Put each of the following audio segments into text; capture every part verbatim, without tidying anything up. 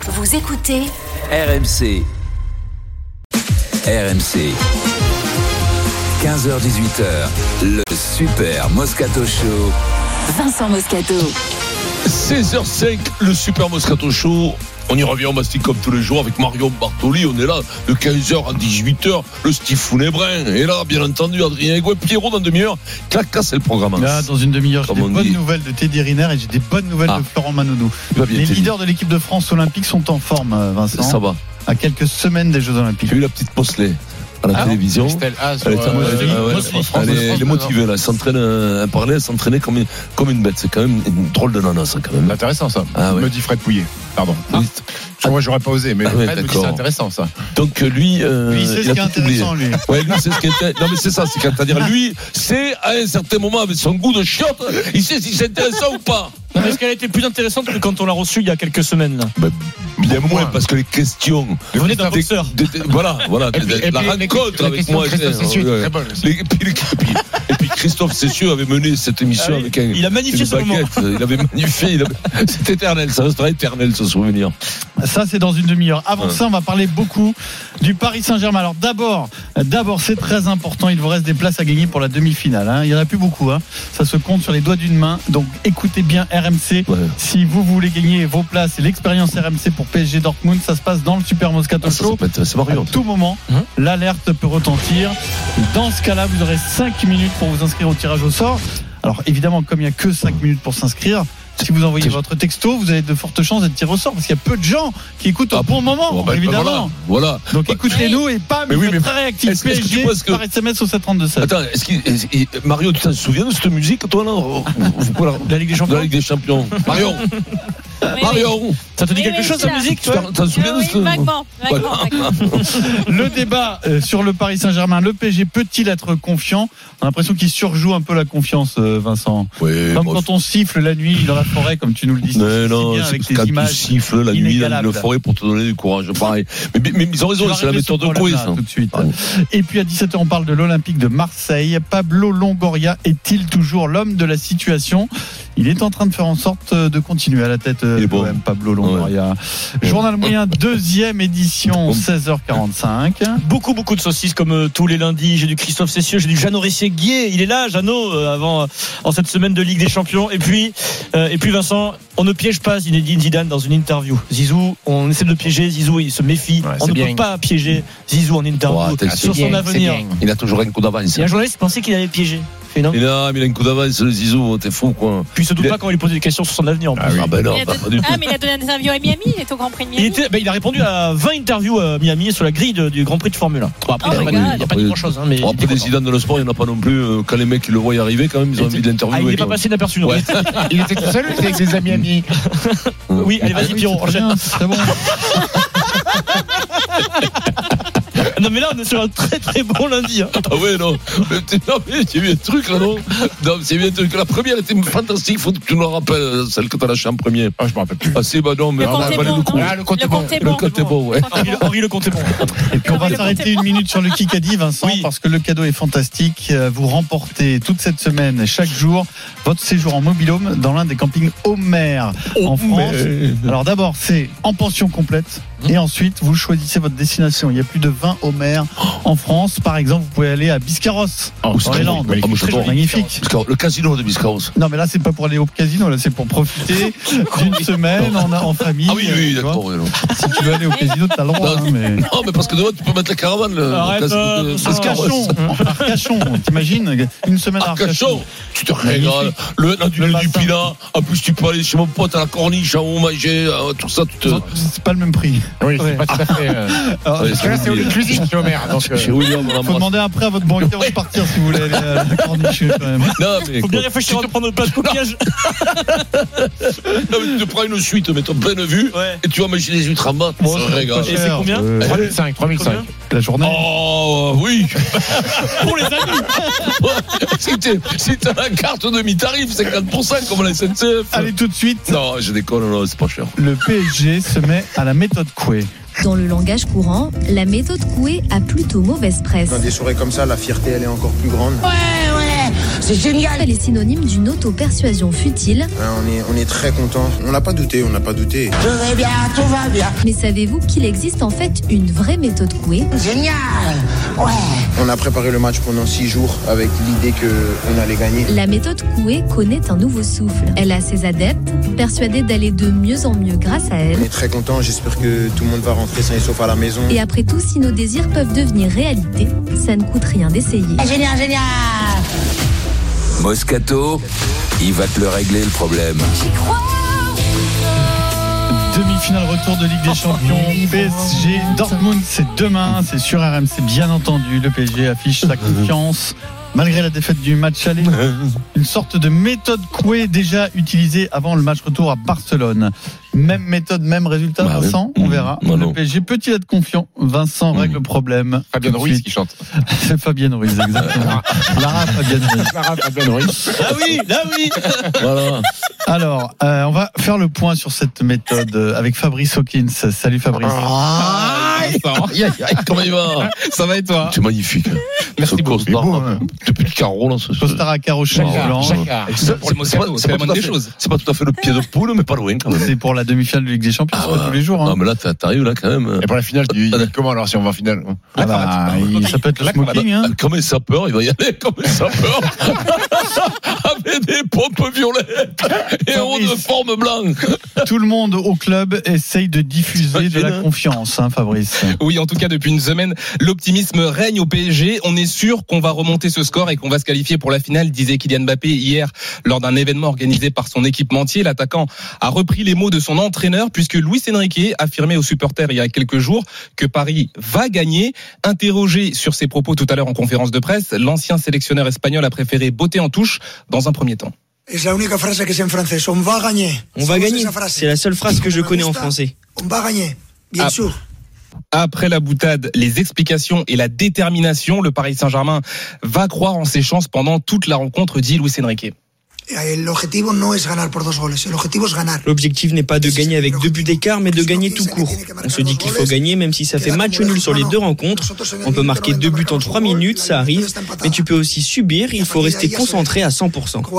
Vous écoutez R M C. R M C. quinze heures dix-huit heures, le Super Moscato Show. Vincent Moscato. seize heures cinq, le Super Moscato Show. On y revient au mastic comme tous les jours avec Marion Bartoli. On est là de quinze heures à dix-huit heures. Le Stifounet Brun est là, bien entendu. Adrien Egouet, Pierrot dans une demi-heure. Clac, c'est le programme. Là, dans une demi-heure, j'ai des bonnes dit. nouvelles de Teddy Riner et j'ai des bonnes nouvelles ah. de Florent Manodou. Les Teddy. Leaders de l'équipe de France olympique sont en forme, Vincent. Ça va. À quelques semaines des Jeux Olympiques. J'ai eu la petite Posselet à la ah télévision. Ah, elle, euh, elle, euh, elle, elle, elle est motivée là. Elle s'entraîne à parler, elle s'entraînait comme une, comme une bête. C'est quand même une drôle de nana, ça, quand même. C'est intéressant, ça. Ah, ouais. Me dit Fred Pouillet. Pardon. Ah. Moi, j'aurais pas osé, mais ah, ouais, Fred me dit c'est intéressant, ça. Donc, lui. Euh, lui, c'est ce qui est intéressant, lui. Ouais, lui, c'est ce qui est. Non, mais c'est ça. C'est-à-dire, lui, c'est à un certain moment, avec son goût de chiotte, il sait si c'est intéressant ou pas. Non, mais est-ce qu'elle a été plus intéressante que quand on l'a reçue il y a quelques semaines là bah, bien moins, moins, parce que les questions. Vous venez d'un boxeur. Voilà, voilà. Et puis, la et puis, rencontre avec moi. Christophe Cessieux, très bonne. Et puis Christophe Cessieux avait mené cette émission ah, avec un. Il a magnifié ce moment. Il avait magnifié. Il avait... C'est éternel, ça restera éternel ce souvenir. Ça, c'est dans une demi-heure. Avant ouais. ça, on va parler beaucoup du Paris Saint-Germain. Alors d'abord, d'abord, c'est très important. Il vous reste des places à gagner pour la demi-finale. Hein. Il n'y en a plus beaucoup. Hein. Ça se compte sur les doigts d'une main. Donc écoutez bien R M C. Ouais. Si vous voulez gagner vos places et l'expérience R M C pour P S G Dortmund, ça se passe dans le Super Moscato ah, Show. Ça, ça à tout moment, hum. l'alerte peut retentir. Dans ce cas-là, vous aurez cinq minutes pour vous inscrire au tirage au sort. Alors évidemment, comme il n'y a que cinq minutes pour s'inscrire, si vous envoyez votre texto, vous avez de fortes chances d'être tiré au sort parce qu'il y a peu de gens qui écoutent au ah, bon moment, bon, ben, évidemment. Voilà. voilà. Donc bah, écoutez-nous et pas mais oui, mais très réactif. Est-ce, est-ce P S G que tu par S M S au sept trente-deux sept. Attends, est-ce qu'il, est-ce qu'il, Mario, tu t'en souviens de cette musique, toi, là la, la Ligue des Champions. La Ligue des Champions. Marion. Marion, ça te dit oui, quelque oui, chose la musique, tu t'en souviens oui, de ce vaguement, vaguement, vaguement. Le débat euh, sur le Paris Saint-Germain, le P S G peut-il être confiant? On a l'impression qu'il surjoue un peu la confiance, euh, Vincent. Oui, comme bon, quand on siffle la nuit dans la forêt, comme tu nous le dis. Mais non, bien c'est avec quand tes images tu siffles la nuit dans la forêt pour te donner du courage. Pareil. Mais, mais, mais ils ont raison, c'est la méthode de Coué, ça. Tout de suite. Ouais. Et puis à dix-sept heures, on parle de l'Olympique de Marseille. Pablo Longoria est-il toujours l'homme de la situation? Il est en train de faire en sorte de continuer à la tête de bon. même Pablo Longoria. Ouais. Journal moyen, deuxième édition, seize heures quarante-cinq. Beaucoup, beaucoup de saucisses comme euh, tous les lundis. J'ai du Christophe Cessieux, j'ai du Jeannot Ressier-Guier. Il est là, Jeannot, euh, avant, euh, en cette semaine de Ligue des Champions. Et puis, euh, et puis Vincent, on ne piège pas Zinedine Zidane dans une interview. Zizou, on essaie de le piéger. Zizou, il se méfie. Ouais, on ne bien. peut pas piéger Zizou en interview ouais, sur son bien, avenir. Il a toujours un coup d'avance. Il y a un journaliste qui pensait qu'il allait piéger. Non. Il, a, il a un coup d'avance, le Zizou, t'es fou quoi. Puis il se doute pas quand il lui posait des questions sur son avenir en plus. Ah, oui. ah ben non, il pas, pas du tout. Ah mais il a donné une interview à Miami, il est au Grand Prix de Miami. Il, était, ben, il a répondu à vingt interviews à Miami sur la grille de, du Grand Prix de Formule un. Bon, après, oh il n'y a, a pas dit grand chose. Hein, mais bon, après des Zidane de le sport, il n'y en a pas non plus. Euh, quand les mecs ils le voient y arriver, quand même, ils ont envie d'interviewer. Ah, il n'est pas passé inaperçu. Ouais. Il était tout seul, il était avec ses amis amis. Oui, allez, vas-y, Pierrot, enchaîne. C'est bon. Non mais là on est sur un très très bon lundi hein. Ah ouais non mais, non mais tu as vu un truc là non Non c'est bien que la première était fantastique. Faut que tu nous la rappelles celle que t'as lâchée en premier. Ah je me rappelle plus. Ah c'est bah non mais le compte est bon. Ah, le compte est bon. Le compte est bon ouais. Henri le compte est bon. Et puis on va s'arrêter une minute sur le Kikadi Vincent oui. parce que le cadeau est fantastique. Vous remportez toute cette semaine chaque jour votre séjour en mobil-home dans l'un des campings Homer oh, en France. Mais... Alors d'abord c'est en pension complète. Et ensuite, vous choisissez votre destination. Il y a plus de vingt Homers en France. Par exemple, vous pouvez aller à Biscarros, oh, dans les Landes. Oh, c'est très magnifique. Le casino de Biscarros. Non, mais là, c'est pas pour aller au casino. Là, c'est pour profiter d'une semaine en, en famille. Ah oui, oui, d'accord. Oui, si tu veux aller au casino, t'as le droit. Non, hein, mais... non, mais parce que demain, tu peux mettre la caravane. Le, Arrête, euh, de Arcachon. Arcachon. T'imagines une semaine à Arcachon. Tu te régales. Le du Pilat. En plus, tu peux aller chez mon pote à la Corniche, à haut manger, tout ça. C'est pas le même prix. Oui, c'est pas tout à fait. Euh... Alors, parce que là, c'est une cuisine chez Homer. Donc, euh... chez William, il faut demander après à votre banquier de partir si vous voulez aller à la Corniche quand même. Non, mais faut bien réfléchir avant de prendre le plat de coquillage. Non, mais tu te prends une suite, mais ton pleine vue, ouais. et tu vas manger des huîtres en bas. Bon, ça régale. Et c'est combien euh... trois mille cinq. trois mille cinq. La journée. Oh, oui. Pour les amis. Si t'es, si t'as la carte demi-tarif, cinquante pour cent comme la S N C F. Allez, tout de suite. Non, je déconne, non, c'est pas cher. Le P S G se met à la méthode Coué. Dans le langage courant, la méthode Coué a plutôt mauvaise presse. Dans des soirées comme ça, la fierté, elle est encore plus grande. Ouais, ouais, c'est génial. Elle est synonyme d'une auto-persuasion futile. On est, on est très content. On n'a pas douté, on n'a pas douté. Tout va bien, tout va bien. Mais savez-vous qu'il existe en fait une vraie méthode Coué ? Génial. Ouais. On a préparé le match pendant six jours avec l'idée qu'on allait gagner. La méthode Coué connaît un nouveau souffle. Elle a ses adeptes, persuadés d'aller de mieux en mieux grâce à elle. On est très content, j'espère que tout le monde va rentrer sain et sauf à la maison. Et après tout, si nos désirs peuvent devenir réalité, ça ne coûte rien d'essayer. Génial, génial. Moscato, il va te le régler le problème. Demi-finale retour de Ligue des Champions, P S G Dortmund, c'est demain, c'est sur R M C bien entendu. Le P S G affiche sa confiance malgré la défaite du match aller. Une sorte de méthode Coué déjà utilisée avant le match retour à Barcelone. Même méthode, même résultat, bah Vincent, oui. On verra. Bah le P S G peut-il être confiant ? Vincent règle le problème. Fabienne Ruiz qui chante. C'est Fabienne Ruiz, exactement. Lara Fabienne Ruiz. Lara Fabienne Ruiz. Ah oui, là oui. Voilà. Alors, euh, on va faire le point sur cette méthode avec Fabrice Hawkins. Salut Fabrice. Ah, comment il va ? Ça va et toi ? C'est magnifique. Merci beaucoup. De petits carreaux là. Costard à carreaux blanc. C'est pas tout à fait le pied de poule, mais pas loin quand même. C'est pour la demi-finale de Ligue des Champions, ah, c'est pas tous les jours. Hein. Non, mais là, t'arrives là quand même. Et pour la finale, tu dis comment alors si on va en finale ? Ah bah, il, ça peut être le smoking. Hein. Comme un sapeur, il va y aller comme un sapeur. Avec des pompes violettes et un haut de forme blanc. Tout le monde au club essaye de diffuser de la confiance, hein, Fabrice. Oui, en tout cas, depuis une semaine, l'optimisme règne au P S G. On est sûr qu'on va remonter ce score et qu'on va se qualifier pour la finale, disait Kylian Mbappé hier lors d'un événement organisé par son équipementier. L'attaquant a repris les mots de son entraîneur puisque Luis Enrique affirmait aux supporters il y a quelques jours que Paris va gagner. Interrogé sur ses propos tout à l'heure en conférence de presse, l'ancien sélectionneur espagnol a préféré botter en touche dans un premier temps. C'est la única phrase que c'est en français. On va gagner. On va gagner. C'est la seule phrase que je connais en français. On va gagner, bien sûr. Après la boutade, les explications et la détermination, le Paris Saint-Germain va croire en ses chances pendant toute la rencontre, dit Luis Enrique. L'objectif n'est pas de gagner avec deux buts d'écart, mais de gagner tout court. On se dit qu'il faut gagner, même si ça fait match nul sur les deux rencontres. On peut marquer deux buts en trois minutes, ça arrive, mais tu peux aussi subir, il faut rester concentré à cent pour cent.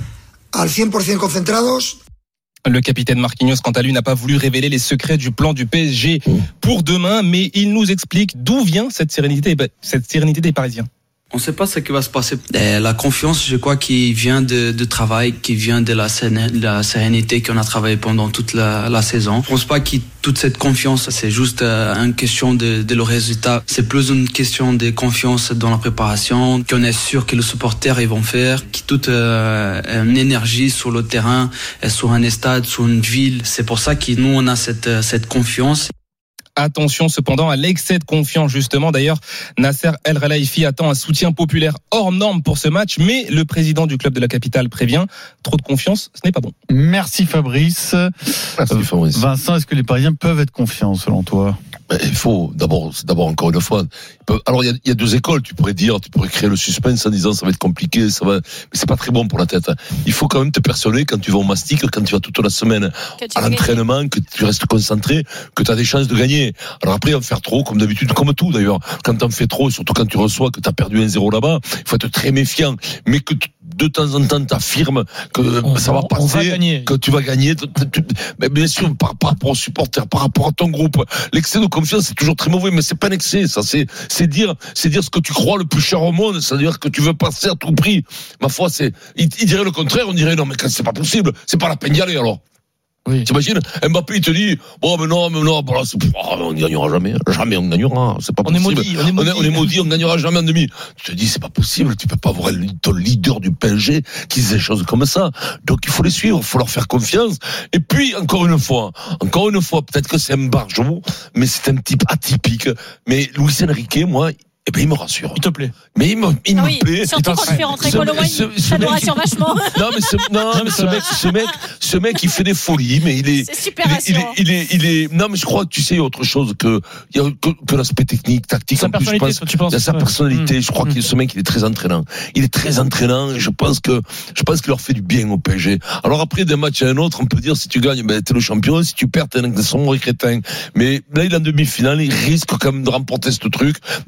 Le capitaine Marquinhos, quant à lui, n'a pas voulu révéler les secrets du plan du P S G pour demain, mais il nous explique d'où vient cette sérénité, cette sérénité des Parisiens. On ne sait pas ce qui va se passer. Et la confiance, je crois, qui vient de, de travail, qui vient de la, de la sérénité qu'on a travaillé pendant toute la, la saison. Je ne pense pas que toute cette confiance, c'est juste une question de, de le résultat. C'est plus une question de confiance dans la préparation, qu'on est sûr que les supporters ils vont faire, que toute euh, une énergie sur le terrain, sur un stade, sur une ville. C'est pour ça que nous, on a cette, cette confiance. Attention cependant à l'excès de confiance justement. D'ailleurs, Nasser El Khelaifi attend un soutien populaire hors norme pour ce match, mais le président du club de la capitale prévient, trop de confiance, ce n'est pas bon. Merci Fabrice. Merci Fabrice. Vincent, est-ce que les Parisiens peuvent être confiants selon toi ? Il faut d'abord, c'est d'abord encore une fois. Alors il y a, il y a deux écoles. Tu pourrais dire, tu pourrais créer le suspense en disant ça va être compliqué, ça va, mais c'est pas très bon pour la tête. Il faut quand même te persuader quand tu vas au mastic, quand tu vas toute la semaine à l'entraînement, gagner. Que tu restes concentré, que tu as des chances de gagner. Alors après, en faire trop, comme d'habitude, comme tout d'ailleurs. Quand t'en fais trop, surtout quand tu reçois, que t'as perdu un zéro là-bas, il faut être très méfiant. Mais que de temps en temps, t'affirmes que on ça va passer, va que tu vas gagner. Mais bien sûr, par, par rapport aux supporters, par rapport à ton groupe, l'excès de confiance, c'est toujours très mauvais, mais c'est pas un excès, ça. C'est, c'est dire, c'est dire ce que tu crois le plus cher au monde, c'est-à-dire que tu veux passer à tout prix. Ma foi, c'est, il, il dirait le contraire, on dirait non, mais quand c'est pas possible, c'est pas la peine d'y aller, alors. Oui. T'imagines, Mbappé il te dit bon mais non mais non bon là, c'est, oh, on ne gagnera jamais, jamais on gagnera, c'est pas on possible. Est maudit, on est maudit, on est, on est maudit, on gagnera jamais en demi. Tu te dis c'est pas possible, tu peux pas avoir ton leader du P S G qui dit des choses comme ça. Donc il faut les suivre, il faut leur faire confiance. Et puis encore une fois, encore une fois, peut-être que c'est un barjot, mais c'est un type atypique. Mais Luis Enrique, moi. Eh ben, il me rassure. Il te plaît. Mais il me, il ah me oui, plaît. Surtout quand tu fais rentrer Colomboigny, ça nous rassure vachement. Non, mais ce, non, mais ce mec, ce mec, ce mec, il fait des folies, mais il est, c'est super il est, rassurant. il est, il est, il est, non, mais je crois que tu sais, il y a autre chose que, il y a que, que l'aspect technique, tactique. Sa en plus, je pense, tu penses, il y a sa personnalité. Mmh. Je crois mmh. que ce mec, il est très entraînant. Il est très entraînant et je pense que, je pense qu'il leur fait du bien au P S G. Alors après, d'un match à un autre, on peut dire, si tu gagnes, ben, t'es le champion. Si tu perds, t'es un sombre crétin. Mais là, il est en demi-finale, il risque quand même de remporter ce truc, d'avoir un peu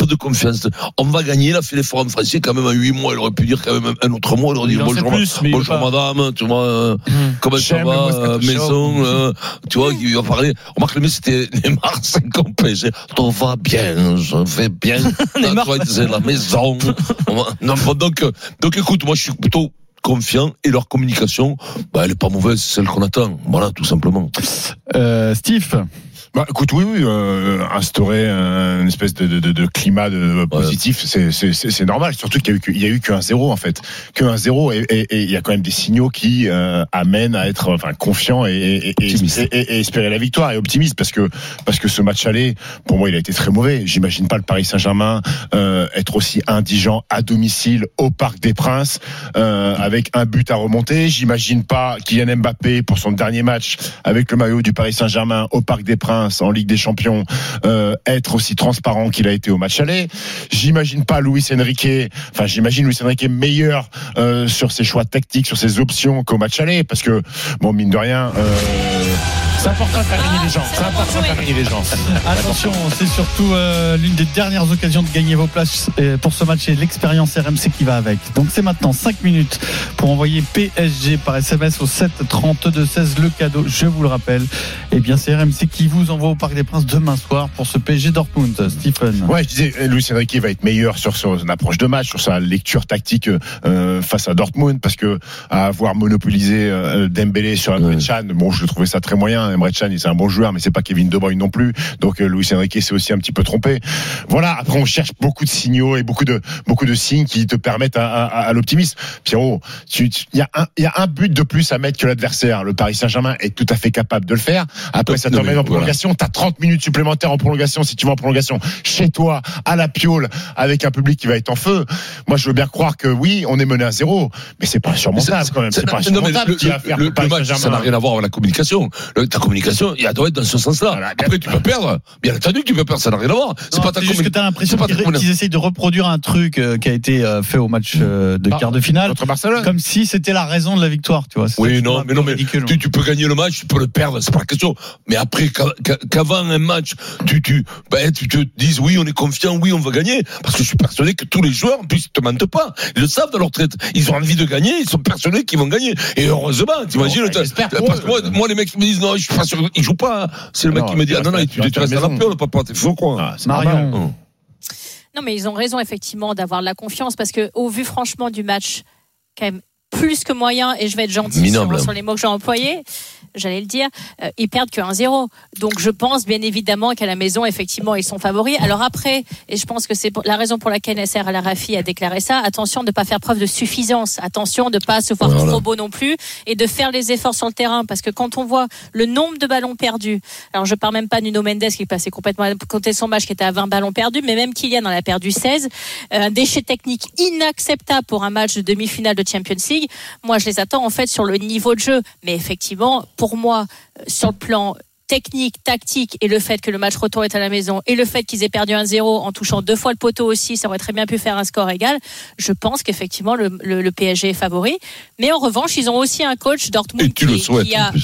peu de confiance. On va gagner, il a fait l'effort en français, quand même, en huit mois, il aurait pu dire quand même un autre mot, il aurait dit bonjour, plus, bonjour madame, tu vois, mmh. comment ça va, euh, maison, euh, tu vois, il va parler. Remarque, le mec, c'était Neymar, c'est complet, tout va bien, je vais bien, Neymar, c'est la maison. non, donc, donc, écoute, moi, je suis plutôt confiant et leur communication, bah, elle est pas mauvaise, c'est celle qu'on attend. Voilà, tout simplement. Euh, Steve. Bah, écoute, oui, oui, euh, instaurer un, une espèce de, de, de climat de, positif, ouais. c'est, c'est, c'est, c'est normal. Surtout qu'il y a eu, il y a eu qu'un zéro en fait, qu'un zéro, et, et, et il y a quand même des signaux qui euh, amènent à être, enfin, confiant et, et, et, et, et, et espérer la victoire et optimiste, parce que parce que ce match aller, pour moi, il a été très mauvais. J'imagine pas le Paris Saint-Germain euh, être aussi indigent à domicile au Parc des Princes euh, avec un but à remonter. J'imagine pas Kylian Mbappé pour son dernier match avec le maillot du Paris Saint-Germain au Parc des Princes en Ligue des Champions euh, être aussi transparent qu'il a été au match aller. J'imagine pas Luis Enrique, enfin j'imagine Luis Enrique meilleur euh, sur ses choix tactiques, sur ses options qu'au match aller, parce que bon, mine de rien euh, c'est important de faire gagner les gens. C'est important de faire gagner les gens. Attention, c'est surtout euh, l'une des dernières occasions de gagner vos places pour ce match et l'expérience R M C qui va avec. Donc c'est maintenant cinq minutes pour envoyer P S G par S M S au sept trente-deux seize. Le cadeau, je vous le rappelle, eh bien c'est R M C qui vous envoie au Parc des Princes demain soir pour ce P S G Dortmund. Stephen. Ouais, je disais, Luis Enrique va être meilleur sur son approche de match, sur sa lecture tactique euh, face à Dortmund, parce que à avoir monopolisé euh, Dembélé sur Emre Can, bon, je trouvais ça très moyen. Emre Can, c'est un bon joueur, mais c'est pas Kevin De Bruyne non plus. Donc euh, Luis Enrique s'est aussi un petit peu trompé. Voilà. Après, on cherche beaucoup de signaux et beaucoup de beaucoup de signes qui te permettent à, à, à l'optimisme. Pierrot, il y a un il y a un but de plus à mettre que l'adversaire. Le Paris Saint-Germain est tout à fait capable de le faire. Après, ça t'emmène en prolongation. Voilà. T'as trente minutes supplémentaires en prolongation si tu vas en prolongation chez toi à la Piole avec un public qui va être en feu. Moi, je veux bien croire que oui, on est mené à zéro, mais c'est pas insurmontable quand même. C'est, c'est pas insurmontable. Le, le, le, le match, ça n'a rien à voir avec la communication. Le, ta communication, il doit être dans ce sens-là. Voilà, après, tu peux perdre. Bien entendu que tu peux perdre, ça n'a rien à voir. C'est non, pas ta c'est juste que t'as l'impression qu'ils, qu'ils essayent de reproduire un truc euh, qui a été euh, fait au match euh, de ah, quart de finale contre Barcelone, comme si c'était la raison de la victoire, tu vois. C'est oui, non, mais non, mais tu, tu peux gagner le match, tu peux le perdre, c'est pas la question. Mais après, qu'avant un match, tu, tu, ben, tu te dises oui, on est confiant, oui, on va gagner, parce que je suis persuadé que tous les joueurs, en plus, ils te mentent pas. Ils le savent dans leur traite. Ils ont envie de gagner, ils sont persuadés qu'ils vont gagner. Et heureusement, t'imagines, bon, parce que moi, moi, les mecs qui me disent non, je suis pas sûr, ils jouent pas. C'est le non, mec qui me dit ah non, non, tu, tu restes à la Piole, papa, t'es faux, quoi. Ah, c'est Marion. Non, mais ils ont raison, effectivement, d'avoir de la confiance, parce que, au vu, franchement, du match, quand même, plus que moyen, et je vais être gentil sur, sur les mots que j'ai employés, j'allais le dire, euh, ils perdent que un zéro. Donc je pense bien évidemment qu'à la maison, effectivement, ils sont favoris. Alors après, et je pense que c'est la raison pour laquelle Nasser Al-Arafi a déclaré ça, attention de ne pas faire preuve de suffisance, attention de ne pas se voir voilà. trop beau non plus, et de faire les efforts sur le terrain, parce que quand on voit le nombre de ballons perdus, alors je parle même pas de Nuno Mendes qui passait complètement à côté de son match, qui était à vingt ballons perdus, mais même Kylian en a perdu seize, un déchet technique inacceptable pour un match de demi-finale de Champions League. Moi, je les attends en fait sur le niveau de jeu, mais effectivement, pour moi, sur le plan technique, tactique, et le fait que le match retour est à la maison, et le fait qu'ils aient perdu un zéro en touchant deux fois le poteau aussi, ça aurait très bien pu faire un score égal. Je pense qu'effectivement le, le, le P S G est favori, mais en revanche, ils ont aussi un coach Dortmund qui, qui a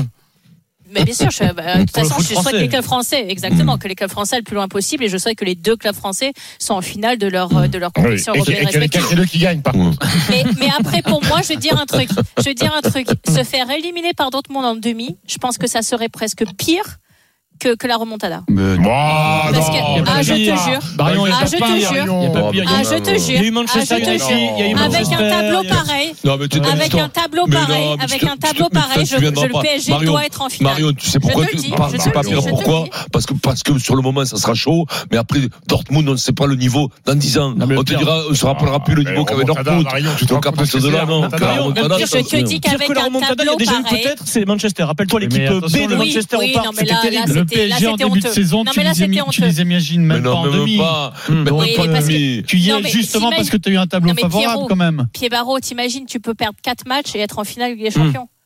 mais bien sûr, je, bah, de toute façon, je souhaite que les clubs français, exactement, mmh. que les clubs français le plus loin possible, et je souhaite que les deux clubs français sont en finale de leur de leur compétition oui, européenne respective. C'est eux qui gagnent, par contre. Mais, mais après, pour moi, je vais dire un truc. Je vais dire un truc. Se faire éliminer par Dortmund en demi, je pense que ça serait presque pire que, que la remontada. Mais non, parce que, non, ah, je te jure. Marion, ah, je te jure. Ah, je te jure. Il y a eu Manchester United. Avec un tableau pareil. Avec un tableau pareil. Avec un tableau pareil. Le P S G doit être en finale. Marion, tu sais pourquoi tu c'est pas pire. Pourquoi? Parce que, parce que sur le moment, ça sera chaud. Mais après, Dortmund, on ne sait pas le niveau dans dix ans. On te dira, on ne se rappellera plus le niveau qu'avait Dortmund. Donc, à partir de là, non. Je te dis qu'avec un tableau pareil. Peut-être, c'est Manchester. Rappelle-toi l'équipe B de Manchester au Parc. C'était terrible. Le P S G en début de saison, tu les imagines même pas en demi. Tu y es justement parce que tu as eu un tableau favorable quand même. Pierre Barreau, t'imagines, tu peux perdre quatre matchs et être en finale Ligue des Champions.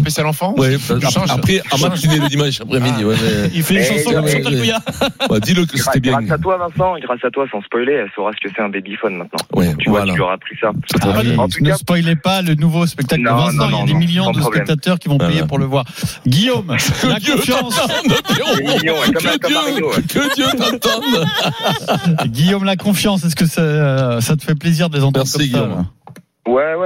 spécial enfant. Ouais, change. après, à matinée le dimanche après-midi. Ah. Ouais, mais... Il fait une chanson comme Chantal Goya. Ouais, dis-le que c'était bien. Grâce à toi, Vincent, grâce à toi, sans spoiler, elle saura ce que c'est un babyphone maintenant. Ouais, tu voilà. vois, tu lui auras appris ça. Ah oui, en tout ne cas, spoilez pas le nouveau spectacle non, de Vincent. non, non, il y a des non, millions de problème. spectateurs qui vont voilà. payer pour le voir. Guillaume, la Dieu confiance. des millions, ouais, comme, Que comme Mario, Dieu, ouais. que Dieu t'entende. Guillaume, la confiance. Est-ce que ça, ça te fait plaisir de les entendre Merci, comme ça, Guillaume. là Ouais, ouais,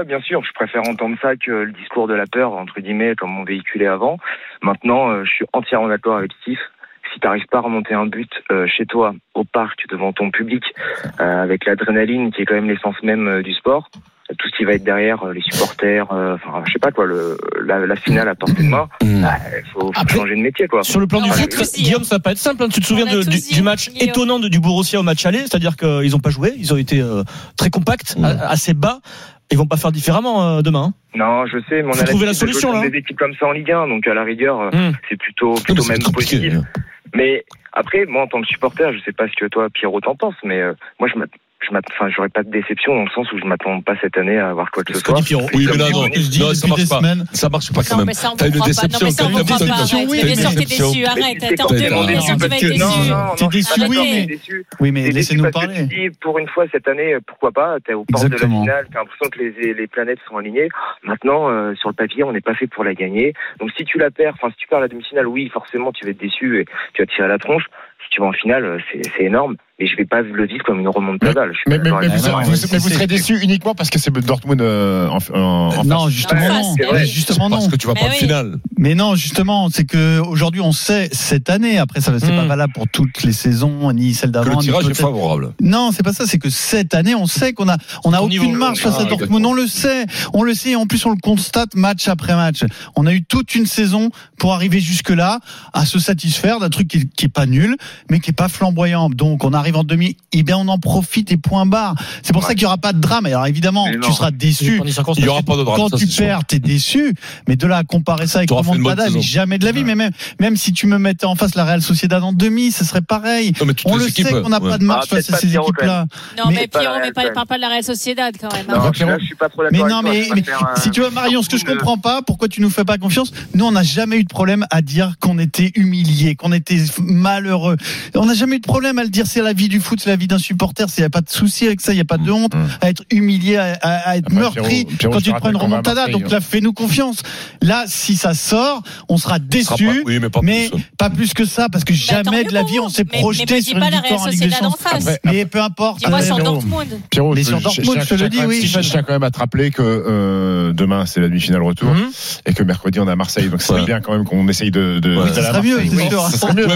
bien sûr, je préfère entendre ça que le discours de la peur, entre guillemets, comme on véhiculait avant. Maintenant, euh, je suis entièrement d'accord avec Steve. Si tu n'arrives pas à remonter un but euh, chez toi, au parc, devant ton public, euh, avec l'adrénaline qui est quand même l'essence même euh, du sport, tout ce qui va être derrière, euh, les supporters, euh, enfin, je sais pas quoi, le, la, la finale à portée de main, il bah, faut, faut Après, changer de métier, quoi. Sur le plan non, du foot, Guillaume, ça va pas être simple. Hein. Tu te souviens de, du, dit, du match Guillaume. étonnant de, du Borussia au match aller, c'est-à-dire qu'ils n'ont pas joué, ils ont été euh, très compacts, mmh. assez bas. Ils vont pas faire différemment euh, demain. Hein. Non, je sais, mais on Faut a trouver la solution là. Des équipes comme ça en Ligue un, donc à la rigueur, mmh. c'est plutôt plutôt même positif. Mais après, moi en tant que supporter, je sais pas ce que toi, Pierrot, t'en penses, mais euh, moi je m'attends. Je enfin, j'aurais pas de déception dans le sens où je m'attends pas cette année à avoir quoi que ce soit. Oui, mais là, non, non, ça marche pas. Ça marche pas quand même. T'as une déception. T'as une déception. Oui, bien sûr, t'es déçu. Arrête. T'es déçu. Tu vas être déçu. T'es déçu, oui, mais oui, mais laissez-nous parler. Pour une fois cette année, pourquoi pas? T'es aux portes de la finale. T'as l'impression que les les planètes sont alignées. Maintenant, sur le papier, on n'est pas fait pour la gagner. Donc si tu la perds, enfin si tu perds la demi-finale, oui, forcément, tu vas être déçu et tu vas tirer la tronche. Si tu vas en finale, c'est, c'est énorme. Mais je vais pas le vivre comme une remontada. Mais, mais, mais, vous, vous, vous, mais vous serez déçu uniquement parce que c'est Dortmund euh, en, en, en non, justement non. C'est vrai. Justement parce non. que tu vas mais pas oui. en finale. Mais non, justement, c'est que aujourd'hui on sait cette année. Après, ça c'est mmh. pas valable pour toutes les saisons, ni celle d'avant. Que le tirage est favorable. Non, c'est pas ça. C'est que cette année, on sait qu'on a, on a aucune niveau, marge face ah, à Dortmund. Exactement. On le sait, on le sait. Et en plus, on le constate match après match. On a eu toute une saison pour arriver jusque là, à se satisfaire d'un truc qui, qui est pas nul, mais qui est pas flamboyant. Donc, on arrive en demi. Eh bien, on en profite et point barre. C'est pour ouais. ça qu'il n'y aura pas de drame. Alors, évidemment, tu seras déçu. Il n'y aura pas de drame. Quand ça, tu perds, tu es déçu. Mais de là à comparer ça avec le Remontada, jamais de la vie. Ouais. Mais même, même si tu me mettais en face la Real Sociedad en demi, ce serait pareil. Non, on le équipes, sait qu'on n'a ouais. pas de marche ah, face à ces Pierrot, équipes-là. Non, mais, mais Pierrot, mais pas, parle pas de la Real Sociedad quand même. Non, là, je suis pas trop d'accord. Mais non, mais, mais si tu veux, Marion, ce que je comprends pas, pourquoi tu nous fais pas confiance? Nous, on n'a jamais eu de problème à dire qu'on était humilié, qu'on était malheureux. On n'a jamais eu de problème à le dire. C'est la vie du foot, c'est la vie d'un supporter. Il n'y a pas de souci avec ça, il n'y a pas de honte mmh. à être humilié, à, à, à être enfin, meurtri Pierrot, Pierrot, quand tu te prends une remontada. Donc là, fais-nous confiance. Là, si ça sort, on sera déçus, pas, oui, mais, pas, mais plus. pas plus que ça, parce que mais jamais de la vie on s'est mais, projeté mais sur une victoire en Ligue des Champions. Mais peu importe. Dis-moi sur Dortmund. Pierrot, mais sur Dortmund, je te le dis, oui. Je tiens quand même à te rappeler que euh, demain c'est la demi-finale retour mm-hmm. et que mercredi on est à Marseille. Donc c'est ouais. bien quand même qu'on essaye de. de ouais. Ça serait mieux, c'est sûr. Ça serait mieux.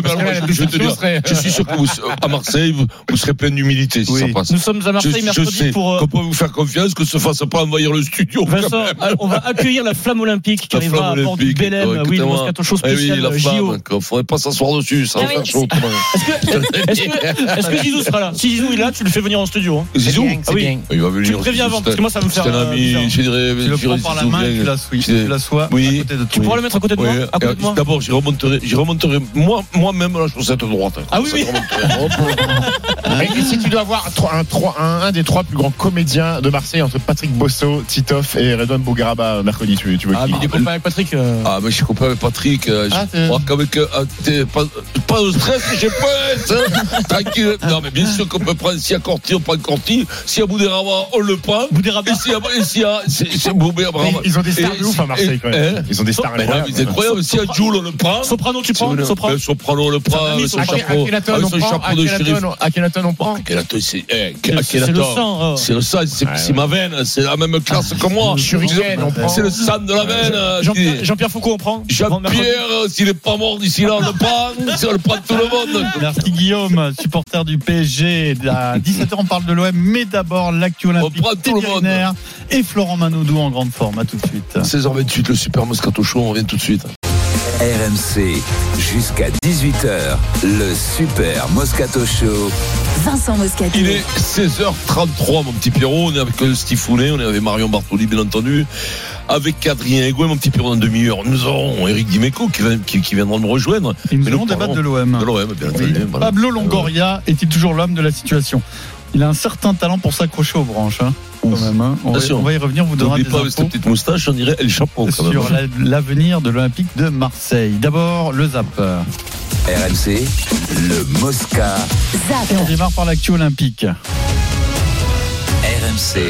Je suis sûr que à Marseille vous serez plein d'humilité si ça passe. Nous sommes à Marseille mercredi pour. Qu'on peut vous faire confiance, que se fasse pas envahir le studio. Vincent, on va accueillir la flamme olympique qui arrivera à bord du Bélem. Oui, le Moscato Show spécial J O. Il ne faudrait pas s'asseoir dessus, ça va faire chaud. Est-ce que Zizou sera là? Si Zizou est là, tu le fais venir en studio. Zizou? Ah oui. Il va venir. Tu le préviens avant, parce que moi ça va me faire. C'est un ami, je dirais. Tu le prends par la main, tu l'assois. Oui. Tu pourras le mettre à côté de moi? D'abord, j'y remonterai moi-même la chaussette droite. Ah oui, oui. Et si tu dois avoir un des trois plus grands comédiens de Marseille entre Patrick Bosso, Titoff et Redouane Bougaraba mercredi, tu, tu veux ah, qui? Ah, il est copain avec Patrick. Euh... Ah, mais je suis copain avec Patrick. Euh, ah, je crois qu'avec. Euh, pas, pas de stress, j'ai pas. Hein, tranquille. Non, mais bien sûr qu'on peut prendre. S'il y a Corti, on prend Corti. S'il y a Bougaraba, on le prend. Bougaraba. Et s'il y a. Et s'il y a c'est, c'est Bougaraba. Ils ont des stars de ouf à Marseille, quand même. Ils ont des stars incroyables. C'est incroyable. S'il y a Jules, on le prend. Soprano, tu prends? Soprano, Soprano, on le prend. Avec son chapeau. Avec son chapeau de shérif. Akhenaton, on prend. Akhenaton, c'est. C'est le sang. C'est le sang, c'est ma veine. C'est la même classe que moi. C'est le sang de la veine. Jean-Pierre Foucault, on prend? Jean-Pierre, s'il n'est pas mort d'ici là, on le prend. On le prend tout le monde. Merci Guillaume, supporter du P S G. À dix-sept heures, on parle de l'O M, mais d'abord l'actu olympique. On prend tout le monde. Et Florent Manodou en grande forme. À tout de suite. seize heures vingt-huit, le Super Moscato Show. On revient tout de suite. R M C, jusqu'à dix-huit heures, le Super Moscato Show. Vincent Moscato. Il est seize heures trente-trois, mon petit Pierrot. On est avec Steve Founet, on est avec Marion Bartoli, bien entendu. Avec Adrien Egouet, mon petit Pierrot, dans une demi-heure. Nous aurons Eric Dimeco qui, qui, qui viendra nous rejoindre. Et nous allons débattre de l'O M. De l'O M, bien entendu. Oui. Voilà. Pablo Longoria est-il toujours l'homme de la situation? Il a un certain talent pour s'accrocher aux branches. Hein. Quand même, hein. on, va, on va y revenir, vous donnera des infos. N'oublie pas cette petite moustache, on dirait El Chapeau. Quand sur même. La, l'avenir de l'Olympique de Marseille. D'abord, le Zap. R M C, le Mosca. Zap. Et on démarre par l'actu olympique. R M C,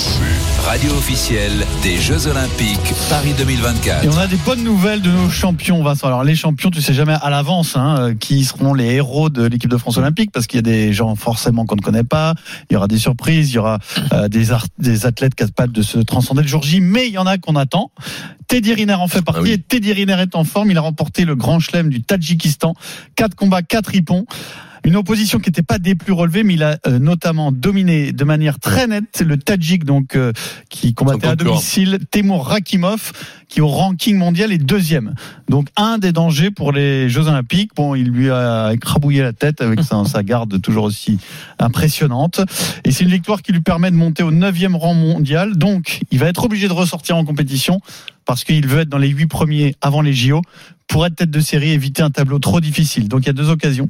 radio officielle des Jeux Olympiques Paris deux mille vingt-quatre. Et on a des bonnes nouvelles de nos champions, Vincent. Alors les champions, tu sais jamais à l'avance hein, qui seront les héros de l'équipe de France olympique, parce qu'il y a des gens forcément qu'on ne connaît pas, il y aura des surprises, il y aura euh, des, art- des athlètes capables de se transcender le jour J, mais il y en a qu'on attend. Teddy Riner en fait partie, ah oui. Et Teddy Riner est en forme, il a remporté le grand chelem du Tadjikistan, quatre combats, quatre rippons. Une opposition qui n'était pas des plus relevées, mais il a euh, notamment dominé de manière très nette le Tadjik, donc euh, qui combattait à domicile, Temur Rakimov, qui au ranking mondial est deuxième. Donc un des dangers pour les Jeux Olympiques. Bon, il lui a écrabouillé la tête avec sa, sa garde toujours aussi impressionnante. Et c'est une victoire qui lui permet de monter au neuvième rang mondial. Donc il va être obligé de ressortir en compétition parce qu'il veut être dans les huit premiers avant les J O. Pour être tête de série, éviter un tableau trop difficile. Donc il y a deux occasions.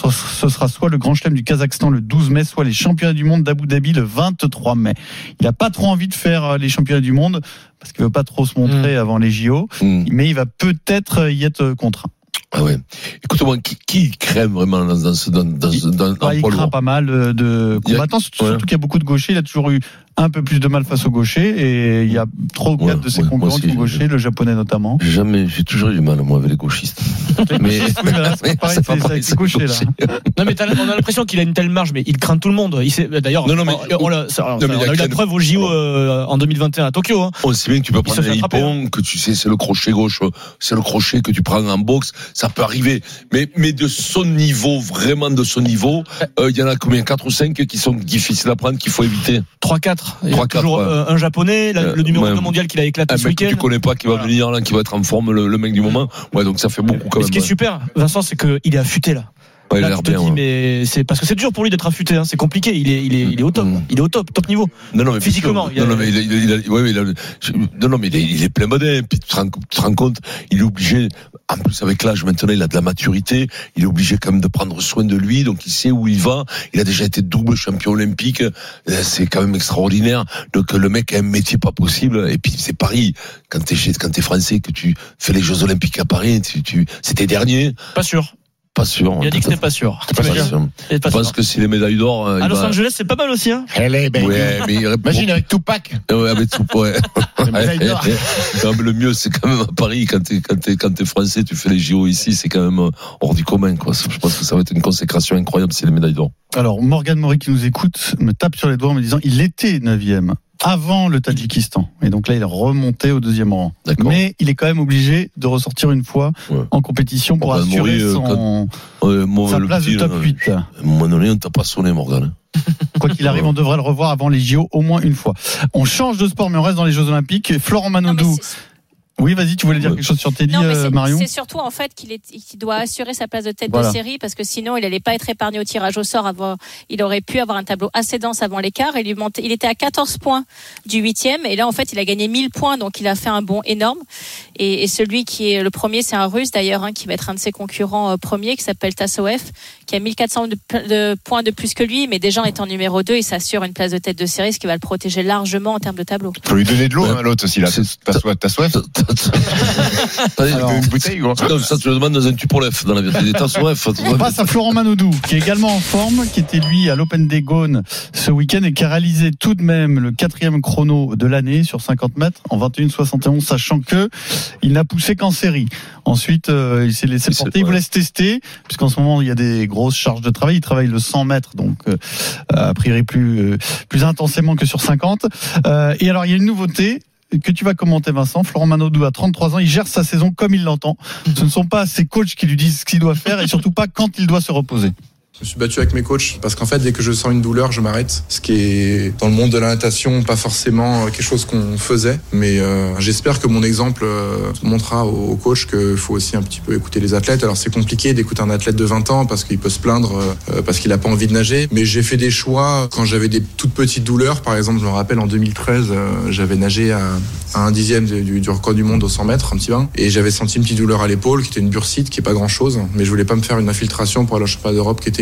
Ce sera soit le Grand Chelem du Kazakhstan le douze mai, soit les championnats du monde d'Abu Dhabi le vingt-trois mai. Il n'a pas trop envie de faire les championnats du monde parce qu'il veut pas trop se montrer mmh. avant les J O, mmh. mais il va peut-être y être contraint. Ah ouais. Écoute-moi, qui, qui crème vraiment dans, dans ce dans, dans, il, dans, dans ouais, il craint pas mal de combattants, surtout, ouais. surtout qu'il y a beaucoup de gauchers. Il a toujours eu un peu plus de mal face aux gauchers et il y a trois ou quatre ouais, de ses ouais, concurrents qui sont gauchers, le japonais notamment. Jamais, j'ai toujours eu du mal moi avec les gauchistes. mais oui, là, c'est pareil, c'est, c'est, c'est avec les gauchers là. Non mais on a l'impression qu'il a une telle marge, mais il craint tout le monde. Il sait, d'ailleurs, non, non, mais, on, on, l'a, ça, non, mais on a eu la preuve au J O euh, en deux mille vingt et un à Tokyo. Hein. On sait bien que tu peux prendre un hippon, que tu sais c'est le crochet gauche, c'est le crochet que tu prends en boxe, ça peut arriver. Mais mais de son niveau, vraiment de son niveau, il euh, y en a combien, quatre ou cinq qui sont difficiles à prendre, qu'il faut éviter. trois quatre trois quatre Toujours ouais. un japonais, la, le numéro ouais. deux mondial qu'il a éclaté un ce week-end. Que tu connais pas, qui va voilà. venir là, qui va être en forme, le, le mec du moment. Ouais, donc ça fait beaucoup quand mais même. Ce qui est super, Vincent, c'est qu'il est affûté là. Ouais, là, il a l'air je te bien, dis, ouais. mais c'est parce que c'est dur pour lui d'être affûté, hein. C'est compliqué. Il est, il est, il est au top. Mmh. Il est au top, top niveau. Non, non, mais physiquement. Il a... Non, non, mais il a, il a, ouais, il a, non, non, mais il est, il est plein modèle. Puis tu te, rends, tu te rends compte, il est obligé. En plus, avec l'âge, maintenant, il a de la maturité. Il est obligé quand même de prendre soin de lui. Donc, il sait où il va. Il a déjà été double champion olympique. C'est quand même extraordinaire. Donc, le mec a un métier pas possible. Et puis, c'est Paris. Quand t'es, quand t'es français, que tu fais les Jeux Olympiques à Paris, tu, tu, c'était dernier. Pas sûr. Pas sûr. Il a dit que c'était pas sûr. Pas sûr. sûr. Je pense sûr. que si les médailles d'or. À Los va... Angeles, c'est pas mal aussi, hein. Allez, ben. Ouais, mais imagine avec Tupac. Ouais, avec Tupac, ouais. Non, mais le mieux, c'est quand même à Paris, quand t'es, quand t'es, quand t'es français, tu fais les J O ici, c'est quand même hors du commun, quoi. Je pense que ça va être une consécration incroyable si les médailles d'or. Alors, Morgane Maury qui nous écoute me tape sur les doigts en me disant, il était neuvième. Avant le Tadjikistan. Et donc là, il est remonté au deuxième rang. D'accord. Mais il est quand même obligé de ressortir une fois ouais. en compétition pour Morgane assurer Maury, son, quand... ouais, moi, sa place du top euh, huit. À un moment donné, on t'a pas sonné, Morgane. Quoi qu'il arrive, on devrait le revoir avant les J O au moins une fois. On change de sport, mais on reste dans les Jeux Olympiques. Florent Manodou. Oui, vas-y, tu voulais dire quelque chose sur Teddy, non, mais c'est, Marion ? C'est surtout en fait qu'il, est, qu'il doit assurer sa place de tête voilà. de série parce que sinon il n'allait pas être épargné au tirage au sort. Avant, il aurait pu avoir un tableau assez dense avant l'écart. Il, lui montait, il était à quatorze points du huitième et là en fait il a gagné mille points, donc il a fait un bond énorme. Et, et celui qui est le premier, c'est un Russe d'ailleurs, hein, qui va être un de ses concurrents euh, premiers, qui s'appelle Tassoev, qui a mille quatre cents de, de points de plus que lui, mais déjà étant numéro deux, il s'assure une place de tête de série, ce qui va le protéger largement en termes de tableau. Il faut lui donner de l'eau, hein, l'autre aussi, là. Tassoev. Alors, une bouteille, quoi. Non, ça, tu le demandes dans un tupolef, dans la vérité. On passe à Florent Manodou, qui est également en forme, qui était lui à l'Open des Gaunes ce week-end et qui a réalisé tout de même le quatrième chrono de l'année sur cinquante mètres en vingt et une soixante et onze, sachant que il n'a poussé qu'en série. Ensuite, euh, il s'est laissé porter, il voulait se tester, puisqu'en ce moment, il y a des grosses charges de travail. Il travaille le cent mètres, donc, euh, a priori plus, euh, plus intensément que sur cinquante. Euh, et alors, il y a une nouveauté que tu vas commenter, Vincent. Florent Manodou a trente-trois ans, il gère sa saison comme il l'entend. Ce ne sont pas ses coachs qui lui disent ce qu'il doit faire et surtout pas quand il doit se reposer. Je me suis battu avec mes coachs parce qu'en fait, dès que je sens une douleur, je m'arrête. Ce qui est, dans le monde de la natation, pas forcément quelque chose qu'on faisait. Mais euh, j'espère que mon exemple euh, montrera aux coachs qu'il faut aussi un petit peu écouter les athlètes. Alors, c'est compliqué d'écouter un athlète de vingt ans parce qu'il peut se plaindre, euh, parce qu'il n'a pas envie de nager. Mais j'ai fait des choix quand j'avais des toutes petites douleurs. Par exemple, je me rappelle, en deux mille treize, euh, j'avais nagé à, à un dixième du, du record du monde au cent mètres, un petit bain. Et j'avais senti une petite douleur à l'épaule, qui était une bursite, qui est pas grand-chose. Mais je voulais pas me faire une infiltration pour aller au championnat d'Europe, qui était une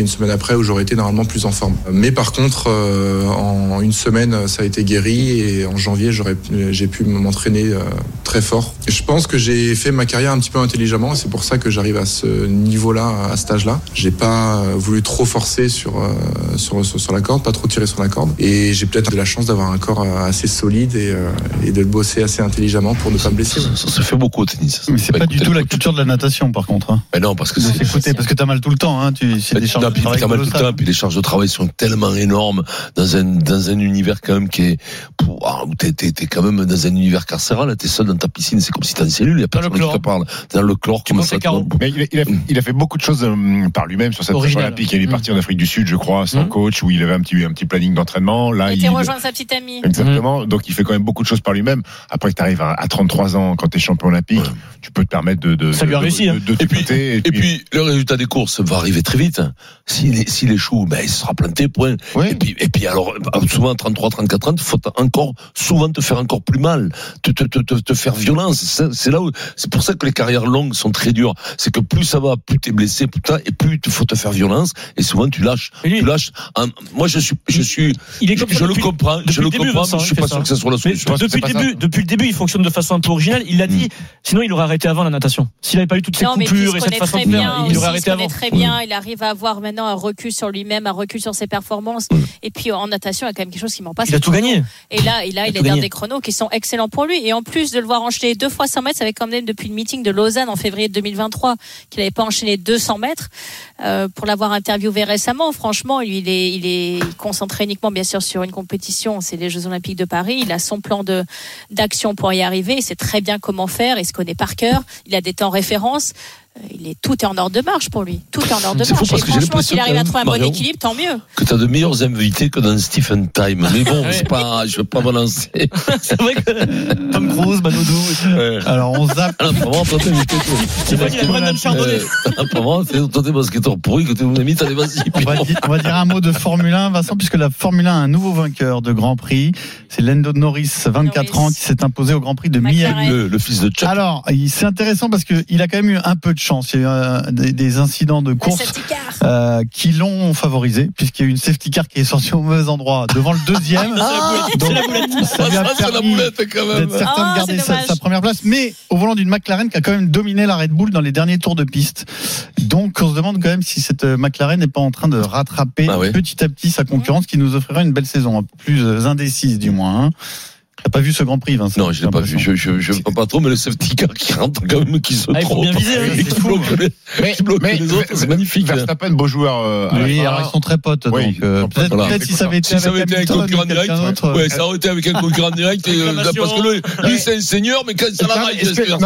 une semaine après où j'aurais été normalement plus en forme. Mais par contre, euh, en une semaine, ça a été guéri et en janvier, j'aurais, j'ai pu m'entraîner euh, très fort. Et je pense que j'ai fait ma carrière un petit peu intelligemment et c'est pour ça que j'arrive à ce niveau-là, à cet âge-là. J'ai pas voulu trop forcer sur, euh, sur, sur, sur la corde, pas trop tirer sur la corde. Et j'ai peut-être de la chance d'avoir un corps assez solide et, euh, et de le bosser assez intelligemment pour ne pas me blesser. Ça, ça se fait beaucoup au tennis. Mais c'est pas, pas du tout la culture de la natation, par contre. Hein. Mais non, parce que c'est écouter, parce que t'as mal tout le temps. Hein. Tu, c'est des charges de travail t'as mal tout le temps, puis les charges de travail sont tellement énormes dans un dans un univers quand même qui est où t'es t'es t'es quand même dans un univers carcéral. T'es seul dans ta piscine, c'est comme si t'es en cellule. Il y a personne qui te parle. T'es dans le chlore. Comment ça? Mais il a, il a, il a fait beaucoup de choses euh, par lui-même sur cette saison olympique. Il est parti en Afrique du Sud, je crois, sans coach, où il avait un petit un petit planning d'entraînement. Là, il était rejoindre sa petite amie. Exactement. Donc il fait quand même beaucoup de choses par lui-même. Après que t'arrives à, à trente-trois ans, quand t'es champion olympique, ouais. tu peux te permettre de de ça lui a réussi. De, de, de, de et, puis, et, puis, et puis le résultat des courses va arriver très vite. S'il s'il échoue, ben il sera planté. Point. Ouais. Et puis et puis alors souvent trente-trois, trente-quatre ans, il faut encore souvent te faire encore plus mal, te te te, te faire violence. C'est, c'est là où c'est pour ça que les carrières longues sont très dures. C'est que plus ça va, plus t'es blessé, plus t'as, et plus il faut te faire violence. Et souvent tu lâches. Lui, tu lâches. Un, moi je suis je suis. Il est comme je, je depuis, le comprends. Je le début, comprends. Vincent, mais je suis pas sûr que ça soit la solution. Depuis le début, depuis le début, il fonctionne de façon un peu originale. Il l'a dit. Mmh. Sinon, il aurait arrêté avant la natation. S'il n'avait pas eu toutes ces non, coupures et cette façon de faire, il aurait arrêté il avant. Très bien. Il arrive à avoir maintenant un recul sur lui-même, un recul sur ses performances. Mmh. Et puis en natation, il y a quand même quelque chose qui m'en passe. Il a tout gagné. Et là, et là, il, il est dans des chronos qui sont excellents pour lui. Et en plus de le voir enchaîner deux fois cent mètres, ça avait quand même depuis le meeting de Lausanne en février deux mille vingt-trois qu'il n'avait pas enchaîné deux cents mètres. Euh, pour l'avoir interviewé récemment, franchement, lui, il est, il est concentré uniquement, bien sûr, sur une compétition. C'est les Jeux Olympiques de Paris. Il a son plan de d'action pour y arriver. Il sait très bien comment faire. Il se connaît par cœur. Il a des temps références. Il est, tout est en ordre de marche pour lui. Tout est en ordre de c'est marche. Parce et que franchement, s'il arrive à trouver un bon Marion, équilibre, tant mieux. Que tu as de meilleurs invités que dans Stephen Time. Mais bon, c'est pas, je ne vais pas balancer. C'est vrai que Tom Cruise, Manodou. Ouais. Alors on zappe. Alors, vraiment, toi, t'es c'est vrai qu'il y a Brandon Chardonnay. Vraiment, toi, t'es basketteur pourri, que t'es mon ami, t'as les vas-y. On va, dire, on va dire un mot de Formule un, Vincent, puisque la Formule un a un nouveau vainqueur de Grand Prix. C'est Lando Norris, vingt-quatre Norris. ans, qui s'est imposé au Grand Prix de Miami. Le, le fils de Chuck. Alors, c'est intéressant parce qu'il a quand même eu un peu de chance. Il y a eu un, Des, des incidents de course euh, qui l'ont favorisé, puisqu'il y a eu une safety car qui est sortie au mauvais endroit devant le deuxième. Ah, donc, c'est la boulette. Ça lui a permis d'être certain de garder sa, sa première place, mais au volant d'une McLaren qui a quand même dominé la Red Bull dans les derniers tours de piste. Donc on se demande quand même si cette McLaren n'est pas en train de rattraper ah oui. petit à petit sa concurrence, qui nous offrirait une belle saison, plus indécise du moins. Hein. T'as pas vu ce Grand Prix, Vincent? Non, je l'ai pas vu. Je, je, je vois pas trop, mais le safety car qui rentre quand même, qui se ah, trompe. Bien viser, hein, et qui bloque les, mais, qui bloque mais, les autres. C'est magnifique. Verstappen, beau joueur. Euh, oui, alors ils sont très potes. Oui, donc, euh, peut-être, voilà. peut-être si ça avait été si avec, avec un concurrent direct. Autre, ouais, ça aurait été avec un concurrent direct. Et, parce que lui, lui, c'est un seigneur, mais quand ça la raille,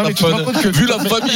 vu la famille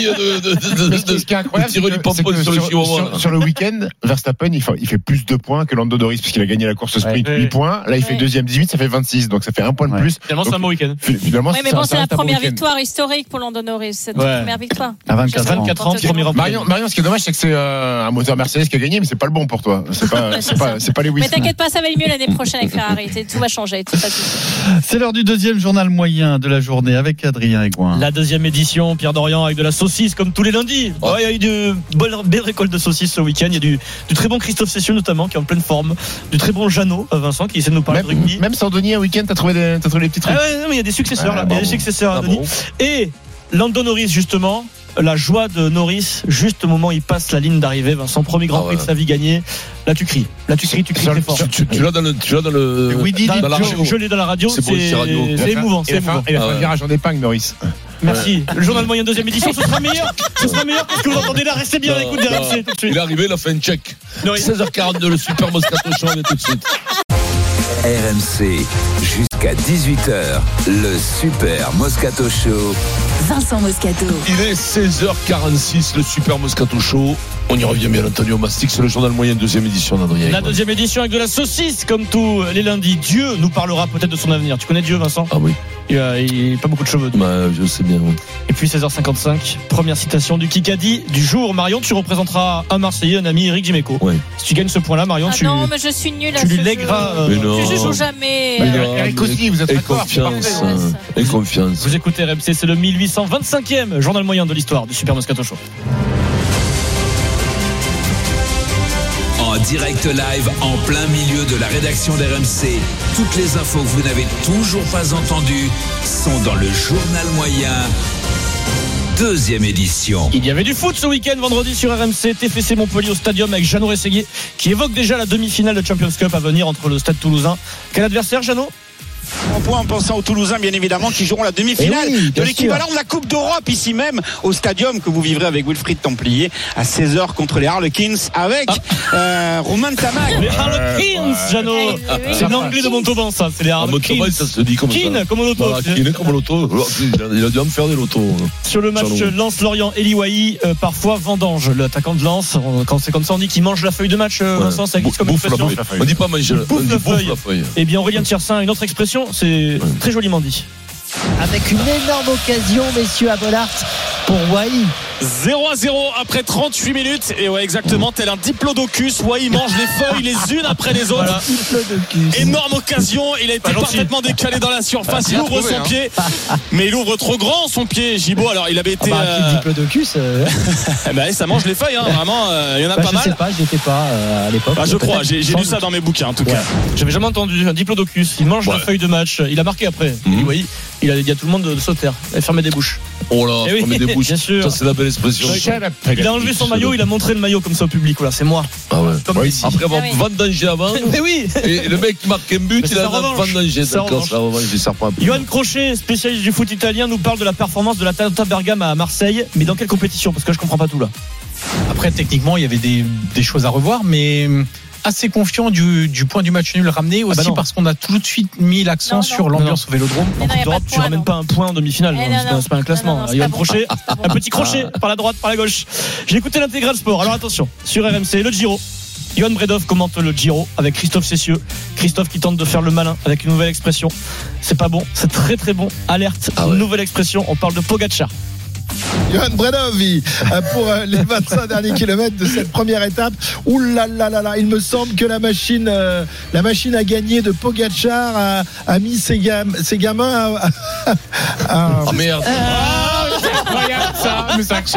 de Thierry Pompon sur le Chihuahua. Sur le week-end, Verstappen, il fait plus de points que Lando Norris, parce qu'il a gagné la course sprint, huit points. Là, il fait deuxième, dix-huit, ça fait vingt-six. Donc ça fait un point de plus. Finalement, c'est un bon week-end. Finalement, oui, mais bon, c'est la première victoire historique pour Lando Norris. C'est la première victoire. À vingt-quatre ans, premier rang. Marion, Marion, ce qui est dommage, c'est que c'est euh, un moteur Mercedes qui a gagné, mais c'est pas le bon pour toi. C'est pas, c'est pas, c'est pas les Wilson. Mais t'inquiète pas, ça va aller mieux l'année prochaine avec Ferrari. Tout va changer. Tout ça, c'est l'heure du deuxième journal moyen de la journée avec Adrien Aigouin. La deuxième édition, Pierre Dorian, avec de la saucisse comme tous les lundis. Oh. Ouais, il y a eu de belles, belles récoltes de saucisses ce week-end. Il y a du, du très bon Christophe Cessieux notamment, qui est en pleine forme. Du très bon Jeannot, Vincent, qui essaie de nous parler même, de rugby. Même Sandoni, un week-end, t'as trouvé des, t'as trouvé des petits trucs. Ah ouais, non, mais il y a des successeurs ah, là. Il y a des successeurs à Denis. Et Lando Norris, justement, la joie de Norris, juste au moment où il passe la ligne d'arrivée, Vincent, premier Grand Prix ah ouais. de sa vie gagné. Là, tu cries. Là, tu cries, tu cries très fort. Tu, tu, tu l'as dans le, tu l'as dans le, dans, dans la radio. Je, je l'ai dans la radio. C'est, c'est, c'est, radio. c'est émouvant. C'est émouvant. Il a fait un virage en épingle, Norris. Merci. Le journal moyen deuxième édition, ce sera meilleur. Ce sera meilleur parce que vous entendez là. Restez bien à l'écoute des R M C tout de suite. Il est arrivé, il a fait un check. seize heures quarante-deux, le Super Moscato Show, on est tout de suite. R M C, jusqu'à dix-huit heures, le Super Moscato Show. Vincent Moscato. Il est seize heures quarante-six, le Super Moscato Show. On y revient bien entendu au Mastic, c'est le journal moyen, deuxième édition d'Adrien. La deuxième édition avec de la saucisse, comme tous les lundis. Dieu nous parlera peut-être de son avenir. Tu connais Dieu, Vincent? Ah oui. Il a, il a pas beaucoup de cheveux. Bah, je sais bien. Oui. Et puis seize heures cinquante-cinq, première citation du Kikadi du jour. Marion, tu représenteras un Marseillais, un ami, Eric Dimeco. Oui. Si tu gagnes ce point-là, Marion, ah tu. Non, mais je suis nulle à Tu ce lui lègueras. Euh, je joue jamais. Euh, Eric aussi, vous êtes et d'accord. Confiance. Et confiance. Vous écoutez R M C, c'est le mille huit cent vingt-cinquième journal moyen de l'histoire du Super Moscato Show. En direct live en plein milieu de la rédaction d'R M C. Toutes les infos que vous n'avez toujours pas entendues sont dans le journal moyen. Deuxième édition. Il y avait du foot ce week-end, vendredi sur R M C, T F C Montpellier au Stadium avec Jeannot Rességuier qui évoque déjà la demi-finale de Champions Cup à venir entre le Stade Toulousain. Quel adversaire, Jeannot? En point en pensant aux Toulousains bien évidemment qui joueront la demi-finale oui, de l'équivalent sûr. de la Coupe d'Europe ici même au Stadium que vous vivrez avec Wilfried Templier à seize heures contre les Harlequins avec ah. euh, Romain Tamac. Les Harlequins, Jeannot. Ah, oui. C'est l'anglais de Montauban ça, c'est les Harlequins. Montauban ça se dit comme Kin, ça. comme l'auto. Voilà, Kin comme l'auto. Il a dû en faire des lotos. Sur le match Lens-Lorient, Eliwaï, euh, parfois vendange, l'attaquant de Lens. Quand c'est comme ça on dit qu'il mange la feuille de match, euh, Vincent, ouais. Ça existe comme expression. On dit pas manger, on dit bouffe la feuille. Eh bien Aurélien Tiersin, une autre expression, c'est très joliment dit. Avec une énorme occasion, messieurs, à Bollard pour Wai. zéro à zéro après trente-huit minutes. Et ouais, exactement, tel un diplodocus. Wai mange les feuilles les unes après les autres. Voilà. Énorme occasion. Il a été parfaitement décalé dans la surface. Il ouvre son hein. pied. Mais il ouvre trop grand son pied, Gibaud. Alors, il avait été. Ah bah, euh... diplodocus. Euh... bah, ça mange les feuilles, hein. Vraiment. Euh, il y en a bah, pas je mal. Je sais pas, j'étais pas euh, à l'époque. Bah, je crois, j'ai, j'ai lu ça dans mes bouquins en tout ouais. cas. J'avais jamais entendu un diplodocus. Il mange ouais. la feuille de match. Il a marqué après. Mmh. Oui. Il a dit à tout le monde de sauter et fermer des bouches. Oh là, oui, fermer des bouches. Bien sûr. Ça, c'est la belle expression. Il a enlevé son maillot, il a montré le maillot comme ça au public. Voilà, c'est moi. Ah ouais. Comme oui. Après avoir ah oui. vendangé avant. Mais oui. Et le mec qui marque un but, il a vendangé. D'accord, ça revanche, il sert pas. Johan Crochet, spécialiste du foot italien, nous parle de la performance de l'Atalanta Bergame à Marseille. Mais dans quelle compétition? Parce que je comprends pas tout là. Après, techniquement, il y avait des, des choses à revoir, mais assez confiant du, du point du match nul ramené aussi ah bah parce qu'on a tout de suite mis l'accent non, non. sur l'ambiance non, non. au Vélodrome. En Coupe d'Europe, tu ramènes pas un point en demi-finale. Eh non, c'est, pas, c'est pas un classement. Johan Crochet, un petit crochet par la droite, par la gauche. J'ai écouté l'intégral sport. Alors attention, sur R M C, le Giro. Johan Bredov commente le Giro avec Christophe Cessieux. Christophe qui tente de faire le malin avec une nouvelle expression. C'est pas bon, c'est très très bon. Alerte, ah ouais. Nouvelle expression. On parle de Pogacar. Johan Bredov pour les vingt-cinq derniers kilomètres de cette première étape. Ouh là là là là, il me semble que la machine, euh, la machine à gagner de Pogacar a, a mis ses, gam, ses gamins à. à, à oh merde! C'est incroyable ça! Mais ça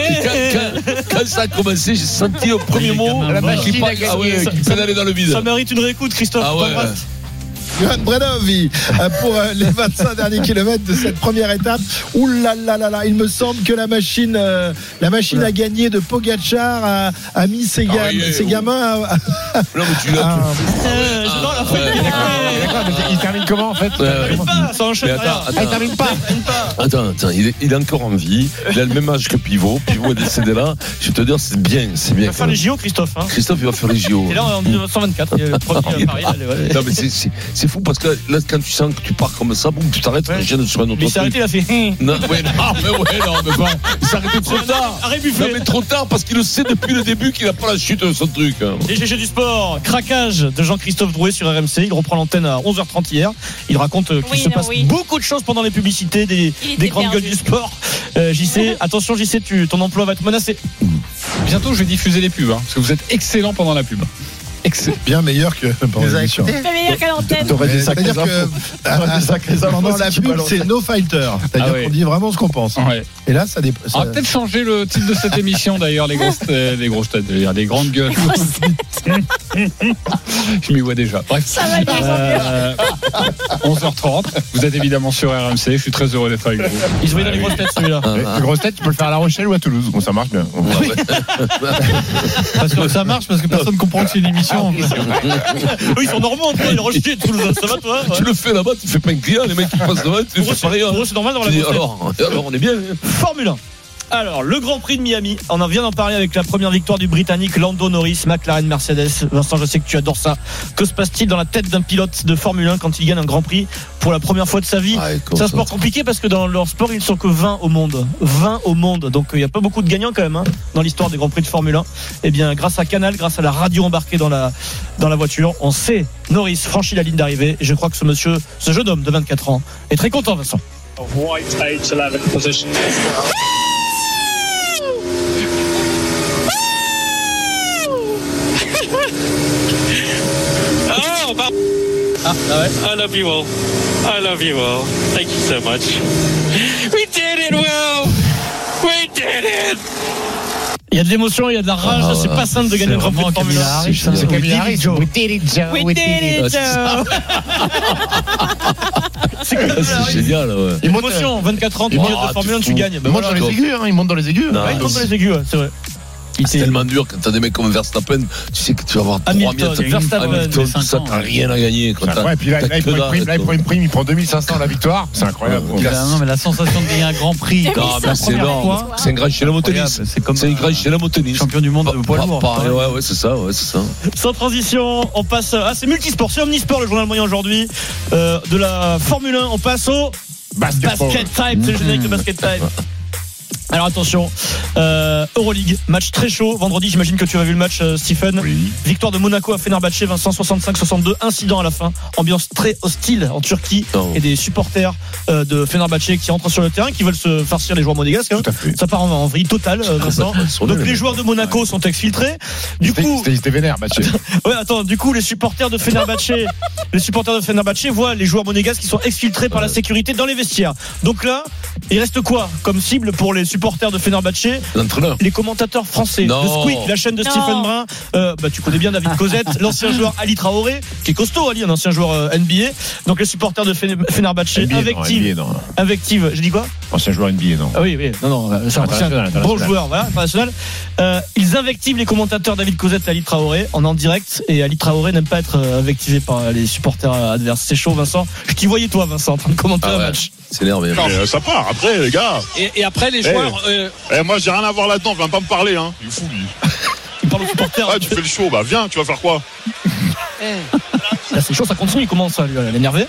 quand, quand, quand ça a commencé, j'ai senti au premier mot la machine qui, ah ouais, qui pédalait dans le vide. Ça mérite une réécoute, Christophe. Ah ouais. Johan Bredov pour les vingt-cinq derniers kilomètres de cette première étape. Ouh là là là là, il me semble que la machine, euh, la machine à gagner de Pogacar a, a mis ses, gam, ah, yeah, ses gamins à. Non mais tu l'as. Ah, euh, ah, non, la fin, ouais, d'accord, mais il termine comment en fait? euh, Il termine pas, ça enchaîne. Attends, attends, ah, il termine pas. Attends, attends, il est, il est encore en vie. Il a le même âge que Pivot. Pivot est décédé là. Je vais te dire, c'est bien, c'est bien. Il va faire les J O, Christophe. Hein. Christophe, il va faire les J O. Et là, en dix-neuf cent vingt-quatre, il y a le premier à Paris. Non mais c'est, c'est, c'est fou parce que là, quand tu sens que tu pars comme ça, boum, tu t'arrêtes, ouais. Tu sur un autre. Mais il s'est arrêté, il a fait. Non, ouais, non, mais ouais, non, mais pas. Il s'est arrêté trop tard. Non, mais trop tard parce qu'il le sait depuis le début qu'il n'a pas la chute de son truc. Les G G du sport, craquage de Jean-Christophe Drouet sur R M C. Il reprend l'antenne à onze heures trente hier. Il raconte qu'il oui, se non, passe oui. beaucoup de choses pendant les publicités des, des grandes gueules du sport. Euh, J C, attention J C, tu, ton emploi va être menacé. Bientôt, je vais diffuser les pubs, hein, parce que vous êtes excellent pendant la pub. Excellent. Bien meilleur que pendant l'émission. C'est meilleur qu'à l'antenne. T'aurais des sacrés infos. Pendant la pub, c'est No Fighter. C'est-à-dire ah ouais. qu'on dit vraiment ce qu'on pense. Ouais. Et là, ça dépend. On va peut-être changer le titre de cette émission d'ailleurs, les grosses, euh, les grosses têtes, les grandes gueules. Je m'y vois déjà. Bref. Ça va bien. Euh, onze heures trente. Vous êtes évidemment sur R M C. Je suis très heureux d'être avec vous. Il se voit dans les grosses têtes celui-là. Les grosses têtes, tu peux le faire à La Rochelle ou à Toulouse. Bon, ça marche bien. Parce que ça marche parce que personne ne comprend que c'est une émission. Oui, ils sont normaux entre eux, ils rejetent Toulouse. Ça va toi? Tu le fais là-bas, tu fais pas un client, les mecs qui passent devant, tu fais pas rien. Pour eux, c'est normal dans la grosse tête. Alors, alors, on est bien. Formule un. Alors, le Grand Prix de Miami, on en vient d'en parler avec la première victoire du Britannique Lando Norris, McLaren Mercedes. Vincent, je sais que tu adores ça. Que se passe-t-il dans la tête d'un pilote de Formule un quand il gagne un Grand Prix pour la première fois de sa vie? ah, C'est un sport compliqué parce que dans leur sport, ils ne sont que vingt au monde. vingt au monde. Donc, il n'y a pas beaucoup de gagnants quand même hein, dans l'histoire des Grands Prix de Formule un. Eh bien, grâce à Canal, grâce à la radio embarquée dans la, dans la voiture, on sait Norris franchit la ligne d'arrivée. Et je crois que ce monsieur, ce jeune homme de vingt-quatre ans, est très content, Vincent. White H eleven position. Oh, bah. Ah, ah ouais. I love you all. I love you all. Thank you so much. We did it, Will. We did it. Il y a de l'émotion, il y a de la rage. Ah, c'est pas simple de gagner le Grand Prix de Formule un. C'est Camille Harris. We did it, Joe. We did it, Joe. C'est génial. Ouais. Émotion, vingt-quatre ans, tu montes de Formule un, tu gagnes. Il monte dans les aigus, hein. Il monte dans les aigus. Il monte dans les aigus, c'est vrai. C'est tellement dur quand t'as des mecs comme Verstappen, tu sais que tu vas avoir trois mille Hamilton, tout ça, t'as rien à gagner. Quand ouais, et puis là, là, il prend une prime, là, il prend une prime, il prend deux mille cinq cents la victoire, c'est incroyable. Ouais, ouais. Non, mais la sensation de gagner un Grand Prix, non, mais c'est énorme. C'est un grand chelem au tennis. C'est comme un grand chelem au tennis. Champion du monde de poids lourd. Ouais, ouais, c'est ça, ouais, c'est ça. Sans transition, on passe. Ah, c'est multisport, c'est omnisport le journal moyen aujourd'hui. Euh, de la Formule un, on passe au basket, basket time. C'est le générique de basket time. Alors attention, euh, Euroleague, match très chaud. Vendredi, j'imagine que tu as vu le match, euh, Stephen. Oui. Victoire de Monaco à Fenerbahçe, Vincent, soixante-cinq soixante-deux. Incident à la fin. Ambiance très hostile en Turquie. Oh. Et des supporters euh, de Fenerbahçe qui rentrent sur le terrain, qui veulent se farcir les joueurs monégasques. Hein. Ça part en, en vrille totale, euh, Vincent. Donc les joueurs de Monaco ouais. sont exfiltrés. Du c'était, coup, c'était vénère, ouais, attends. Du coup, les supporters de Fenerbahçe, les supporters de Fenerbahçe voient les joueurs monégasques qui sont exfiltrés par la sécurité dans les vestiaires. Donc là, il reste quoi comme cible pour les supporters de Fenerbahçe? L'entraîneur. Les commentateurs français. Non. Le Squeak, la chaîne de non. Stephen Brun. Euh, bah, tu connais bien David Cosette, l'ancien joueur Ali Traoré, qui est costaud, Ali, un ancien joueur euh, N B A. Donc les supporters de Fenerbahçe invectivent. Invectives. J'ai dit quoi? Ancien joueur N B A, non? Ah oui, oui. Non, non. C'est un bon joueur, voilà, international. Euh, ils invectivent les commentateurs David Cosette et Ali Traoré en en direct. Et Ali Traoré n'aime pas être invectivé par les supporters adverses. C'est chaud, Vincent. Je t'y voyais, toi, Vincent, en train de commenter ah ouais. un match. C'est énervé. Euh, ça part après, les gars. Et, et après, les joueurs. Eh, euh... eh, moi, j'ai rien à voir là-dedans. Viens pas me parler, hein. Il est fou, lui. Il parle aux supporters. Ah, tu fais le show. Bah, viens, tu vas faire quoi? Là, c'est chaud, ça continue. Il commence à l'énerver.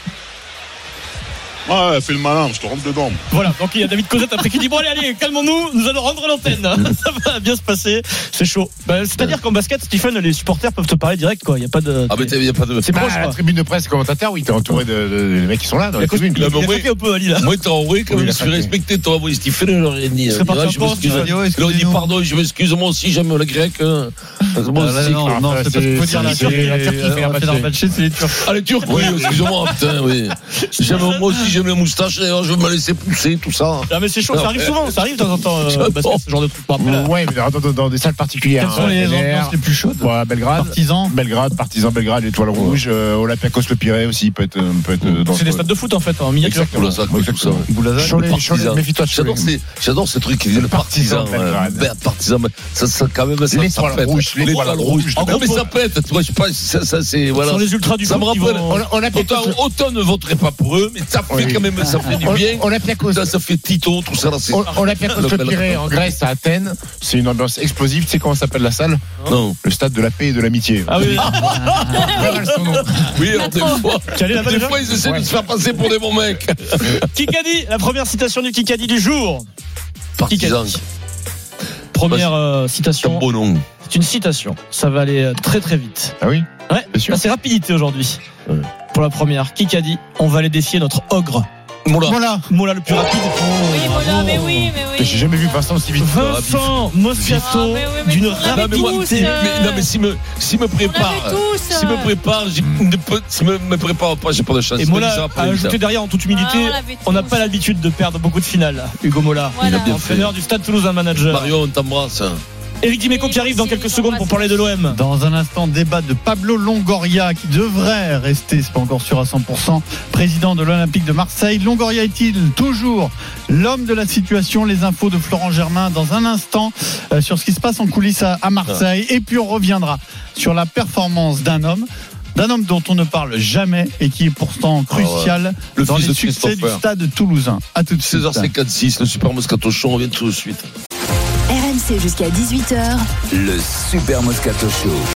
Ouais, fais le malin, je te rentre dedans. Voilà, donc il y a David Cosette après qui dit bon allez allez calmons-nous, nous allons rendre l'antenne. Ça va bien se passer, c'est chaud. Bah, c'est-à-dire qu'en basket, Stephen, les supporters peuvent te parler direct quoi. Il y a pas de. Ah mais il y a pas de. C'est bah, proche. La tribune de presse, commentateur, oui, t'es entouré de, de, de, de mecs qui sont là dans la tribune. Il a fait un peu Ali là. Moi, t'es enroué quand même. Je suis respecté. Toi, moi, Stephen, il aurait dit. Je m'excuse. Il aurait dit pardon, je m'excuse. Moi aussi, j'aime le grec. Non, non, c'est pas ce qu'il faut dire. La Turquie, c'est les Turcs. Ah les Turcs, oui, excuse-moi, putain, oui. Moi aussi, j'aime les moustaches. Je vais me laisser pousser, tout ça. Ah, mais c'est chaud, ça arrive souvent, ça arrive de temps en temps, euh, basket, ce genre de truc. Ouais, mais dans, dans des salles particulières. Quelles sont les ambiances les plus chaudes? Ouais, Belgrade. Partisan. Belgrade, Partisan, Belgrade, l'Étoile Rouge, euh, Olympiakos Le Pirée aussi peut être, peut être dans. C'est des stades de foot en fait, en miniature. Cholet, méfie-toi de Cholet. J'adore ces trucs qui disent le Partisan. Partisan, ça, ça, quand même, ça, l'étoile rouge, l'étoile rouge. Non, mais ça pète, tu vois, je sais pas, ça, c'est, voilà. Sur les ultras du ça me rappelle. Autant ne voterait pas pour eux, mais ça fait quand même, ça fait du bien. Ça, ça fait Tito, tout ça. Là, c'est... Olympiakos Le Pirée en Grèce, à Athènes, c'est une ambiance explosive. Tu sais comment s'appelle la salle? Non. Le stade de la paix et de l'amitié. Ah oui. Oui, alors des fois, des fois ils essaient ouais. de se faire passer pour des bons mecs. Kikadi, la première citation du Kikadi du jour. Partisan. Première euh, citation. Bon nom. C'est une citation. Ça va aller très très vite. Ah oui. Ouais. Là, c'est rapidité aujourd'hui. Ouais. Pour la première, Kikadi, on va aller défier notre ogre. Mola. Mola. Mola le plus rapide. Oh, oui, Mola, mais oui, mais oui. J'ai jamais vu Vincent aussi vite. Vincent Moscato, ah, mais oui, mais d'une rapidité. Mais, non, mais s'il me, s'il me prépare, s'il me prépare, s'il me, me prépare pas, j'ai pas de chance. Et Mola a ajouté derrière en toute humilité, on n'a pas l'habitude de perdre beaucoup de finales. Hugo Mola, voilà. entraîneur du Stade Toulousain, manager. Mario, on t'embrasse. Éric Dimeco qui arrive dans quelques secondes pour parler de l'O M. Dans un instant, débat de Pablo Longoria qui devrait rester, c'est pas encore sûr à cent pour cent, président de l'Olympique de Marseille. Longoria est-il toujours l'homme de la situation? Les infos de Florent Germain dans un instant euh, sur ce qui se passe en coulisses à, à Marseille. Et puis on reviendra sur la performance d'un homme. D'un homme dont on ne parle jamais et qui est pourtant crucial ah ouais. le dans les succès du Stade Toulousain. À tout de suite. seize heures cinquante-six, le Super Moscato Show, on revient tout de suite. R M C jusqu'à dix-huit heures. Le Super Moscato Show.